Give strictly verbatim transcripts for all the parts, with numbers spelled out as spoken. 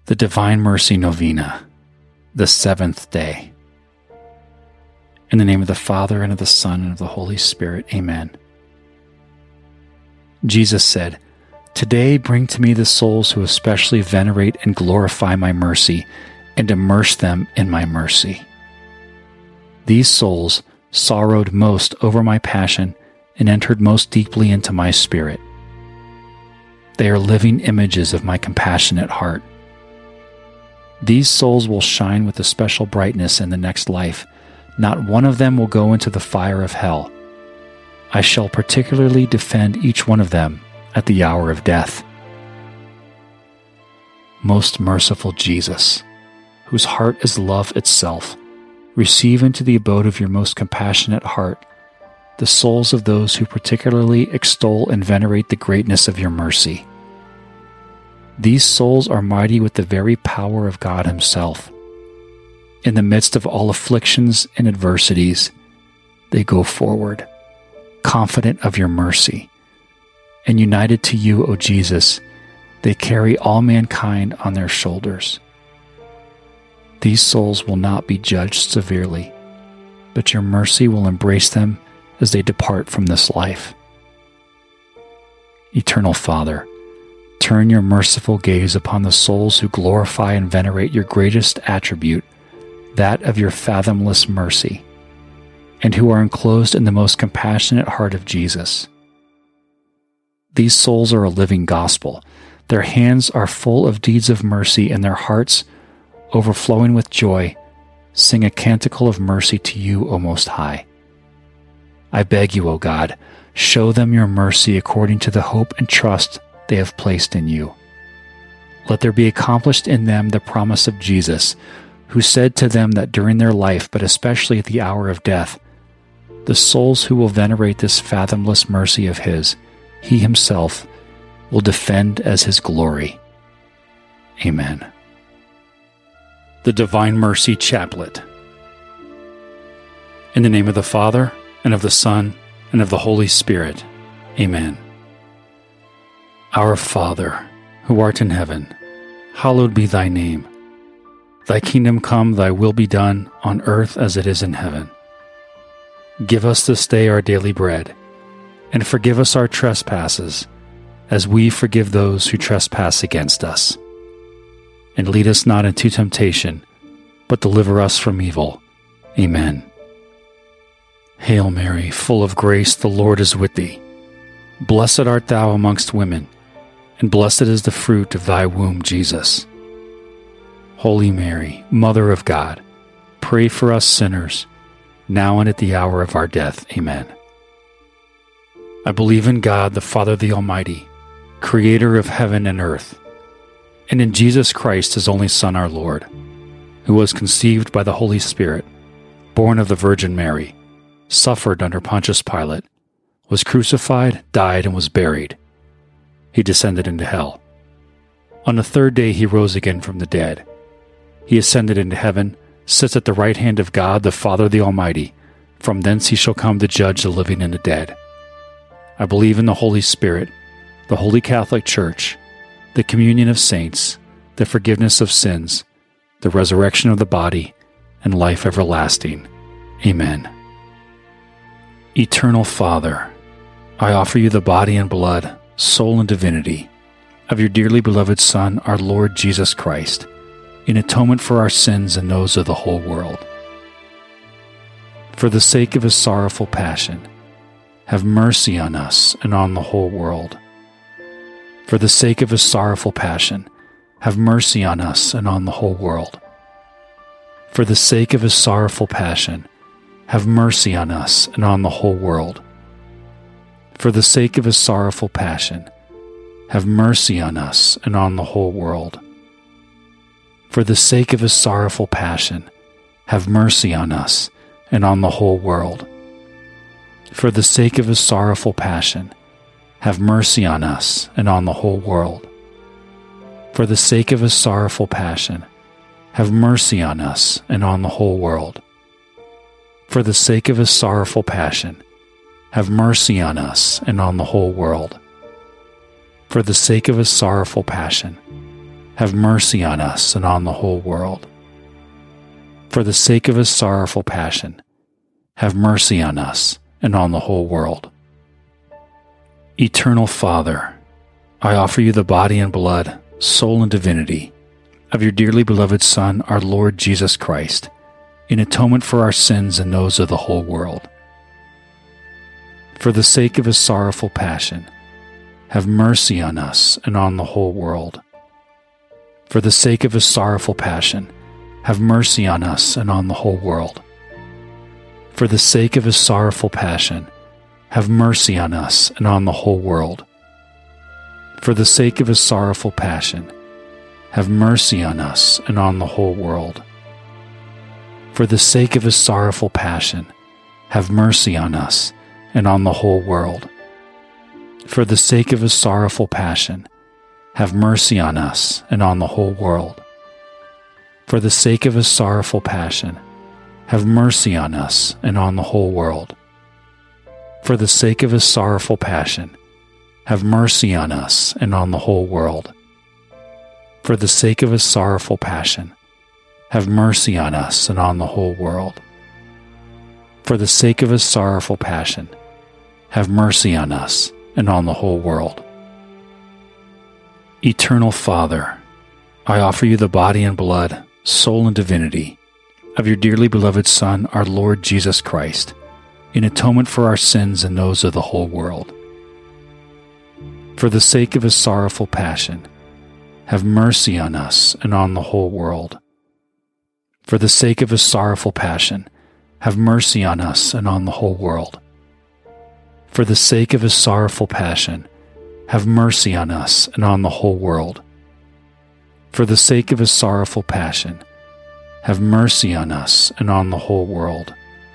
The Divine Mercy Novena, the seventh day. In the name of the Father, and of the Son, and of the Holy Spirit. Amen. Jesus said, "Today bring to me the souls who especially venerate and glorify my mercy, and immerse them in my mercy." These souls sorrowed most over my passion and entered most deeply into my spirit. They are living images of my compassionate heart. These souls will shine with a special brightness in the next life. Not one of them will go into the fire of hell. I shall particularly defend each one of them at the hour of death. Most merciful Jesus, whose heart is love itself, receive into the abode of your most compassionate heart the souls of those who particularly extol and venerate the greatness of your mercy. These souls are mighty with the very power of God Himself. In the midst of all afflictions and adversities, they go forward, confident of your mercy. And united to you, O Jesus, they carry all mankind on their shoulders. These souls will not be judged severely, but your mercy will embrace them as they depart from this life. Eternal Father, turn your merciful gaze upon the souls who glorify and venerate your greatest attribute, that of your fathomless mercy, and who are enclosed in the most compassionate heart of Jesus. These souls are a living gospel. Their hands are full of deeds of mercy, and their hearts, overflowing with joy, sing a canticle of mercy to you, O Most High. I beg you, O God, show them your mercy according to the hope and trust they have placed in you. Let there be accomplished in them the promise of Jesus, who said to them that during their life, but especially at the hour of death, the souls who will venerate this fathomless mercy of His, He Himself will defend as His glory. Amen. The Divine Mercy Chaplet. In the name of the Father, and of the Son, and of the Holy Spirit. Amen. Our Father, who art in heaven, hallowed be thy name. Thy kingdom come, thy will be done, on earth as it is in heaven. Give us this day our daily bread, and forgive us our trespasses, as we forgive those who trespass against us. And lead us not into temptation, but deliver us from evil. Amen. Hail Mary, full of grace, the Lord is with thee. Blessed art thou amongst women, and blessed is the fruit of thy womb, Jesus. Holy Mary, Mother of God, pray for us sinners, now and at the hour of our death. Amen. I believe in God, the Father, the Almighty, creator of heaven and earth, and in Jesus Christ, His only Son, our Lord, who was conceived by the Holy Spirit, born of the Virgin Mary, suffered under Pontius Pilate, was crucified, died, and was buried. He descended into hell. On the third day He rose again from the dead. He ascended into heaven, sits at the right hand of God, the Father, the Almighty. From thence He shall come to judge the living and the dead. I believe in the Holy Spirit, the Holy Catholic Church, the communion of saints, the forgiveness of sins, the resurrection of the body, and life everlasting. Amen. Eternal Father, I offer you the body and blood, soul and divinity of your dearly beloved Son, our Lord Jesus Christ, in atonement for our sins and those of the whole world. For the sake of His sorrowful passion, have mercy on us and on the whole world. For the sake of His sorrowful passion, have mercy on us and on the whole world. For the sake of His sorrowful passion, have mercy on us and on the whole world. For the sake of His sorrowful passion, have mercy on us and on the whole world. For the sake of His sorrowful passion, have mercy on us and on the whole world. For the sake of His sorrowful passion, have mercy on us and on the whole world. For the sake of His sorrowful passion, have mercy on us and on the whole world. For the sake of His sorrowful passion, have mercy on us and on the whole world. For the sake of His sorrowful passion, have mercy on us and on the whole world. For the sake of his sorrowful passion, have mercy on us and on the whole world. Eternal Father, I offer you the body and blood, soul and divinity of your dearly beloved Son, our Lord Jesus Christ, in atonement for our sins and those of the whole world. For the sake of his sorrowful passion, have mercy on us and on the whole world. For the sake of his sorrowful passion, have mercy on us and on the whole world. For the sake of his sorrowful passion, have mercy on us and on the whole world. For the sake of his sorrowful passion, have mercy on us and on the whole world. For the sake of his sorrowful passion, have mercy on us and on the whole world. For the sake of his sorrowful passion, have mercy on us and on the whole world. For the sake of his sorrowful passion, have mercy on us and on the whole world. For the sake of his sorrowful passion, have mercy on us and on the whole world. For the sake of his sorrowful passion, have mercy on us and on the whole world. For the sake of his sorrowful passion, have mercy on us and on the whole world. Eternal Father, I offer you the body and blood, soul and divinity of your dearly beloved Son, our Lord Jesus Christ, in atonement for our sins and those of the whole world. For the sake of his sorrowful passion, have mercy on us and on the whole world. For the sake of his sorrowful passion, have mercy on us and on the whole world. For the sake of his sorrowful passion, have mercy on us and on the whole world. For the sake of his sorrowful passion, have mercy on us and on the whole world.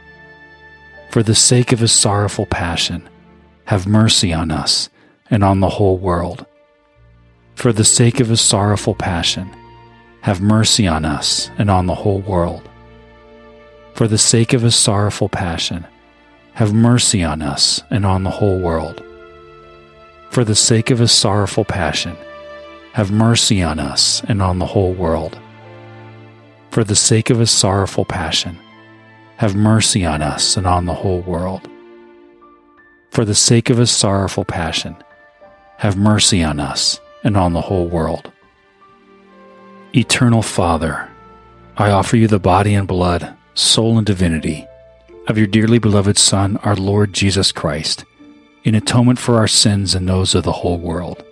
For the sake of his sorrowful passion, have mercy on us and on the whole world. For the sake of his sorrowful passion, have mercy on us and on the whole world. For the sake of his sorrowful passion, have mercy on us and on the whole world. For the sake of his sorrowful passion, have mercy on us and on the whole world. For the sake of his sorrowful passion, have mercy on us and on the whole world. For the sake of his sorrowful passion, have mercy on us and on the whole world. Eternal Father, I offer you the body and blood, soul and divinity of your dearly beloved Son, our Lord Jesus Christ, in atonement for our sins and those of the whole world.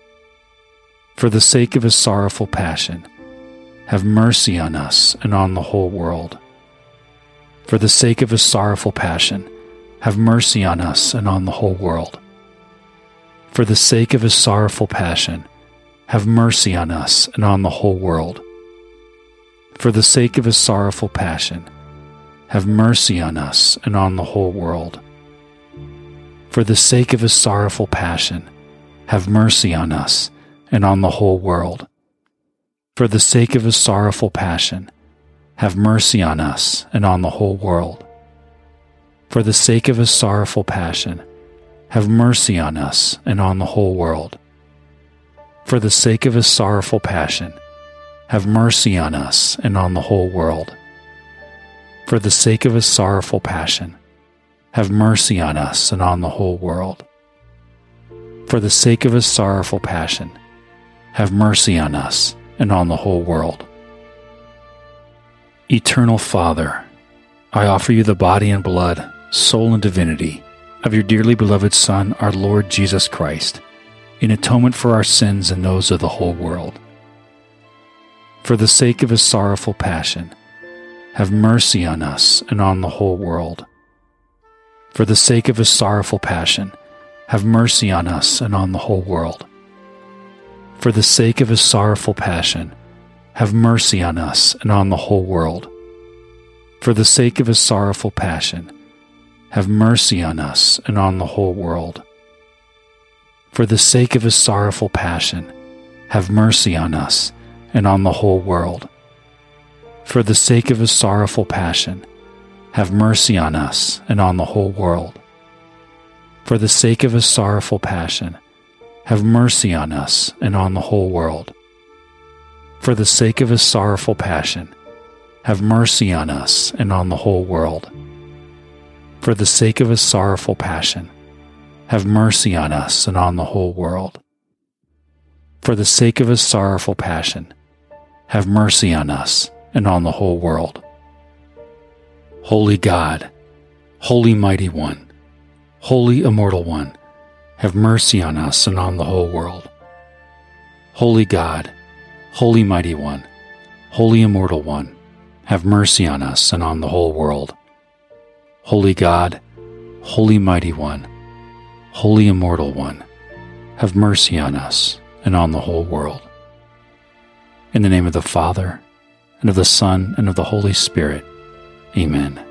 For the sake of his sorrowful passion, have mercy on us and on the whole world. For the sake of his sorrowful passion, have mercy on us and on the whole world. For the sake of his sorrowful passion, have mercy on us and on the whole world. For the sake of his sorrowful passion, have mercy on us and on the whole world. For the sake of his sorrowful passion, have mercy on us and on the whole world. For the sake of his sorrowful passion, have mercy on us and on the whole world. For the sake of his sorrowful passion, have mercy on us and on the whole world. For the sake of his sorrowful passion, have mercy on us and on the whole world. For the sake of his sorrowful passion, have mercy on us and on the whole world. For the sake of his sorrowful passion, have mercy on us and on the whole world. Eternal Father, I offer you the body and blood, soul and divinity of your dearly beloved Son, our Lord Jesus Christ, in atonement for our sins and those of the whole world. For the sake of his sorrowful passion, have mercy on us and on the whole world. For the sake of his sorrowful passion, have mercy on us and on the whole world. For the sake of his sorrowful passion, have mercy on us and on the whole world. For the sake of his sorrowful passion, have mercy on us and on the whole world. For the sake of his sorrowful passion, have mercy on us and on the whole world. For the sake of his sorrowful passion, have mercy on us and on the whole world. For the sake of his sorrowful passion, have mercy on us and on the whole world. For the sake of his sorrowful passion, have mercy on us and on the whole world. For the sake of his sorrowful passion, have mercy on us and on the whole world. For the sake of his sorrowful passion, have mercy on us and on the whole world. Holy God, Holy Mighty One, Holy Immortal One, have mercy on us and on the whole world. Holy God, Holy Mighty One, Holy Immortal One, have mercy on us and on the whole world. Holy God, Holy Mighty One, Holy Immortal One, have mercy on us and on the whole world. In the name of the Father, and of the Son, and of the Holy Spirit. Amen.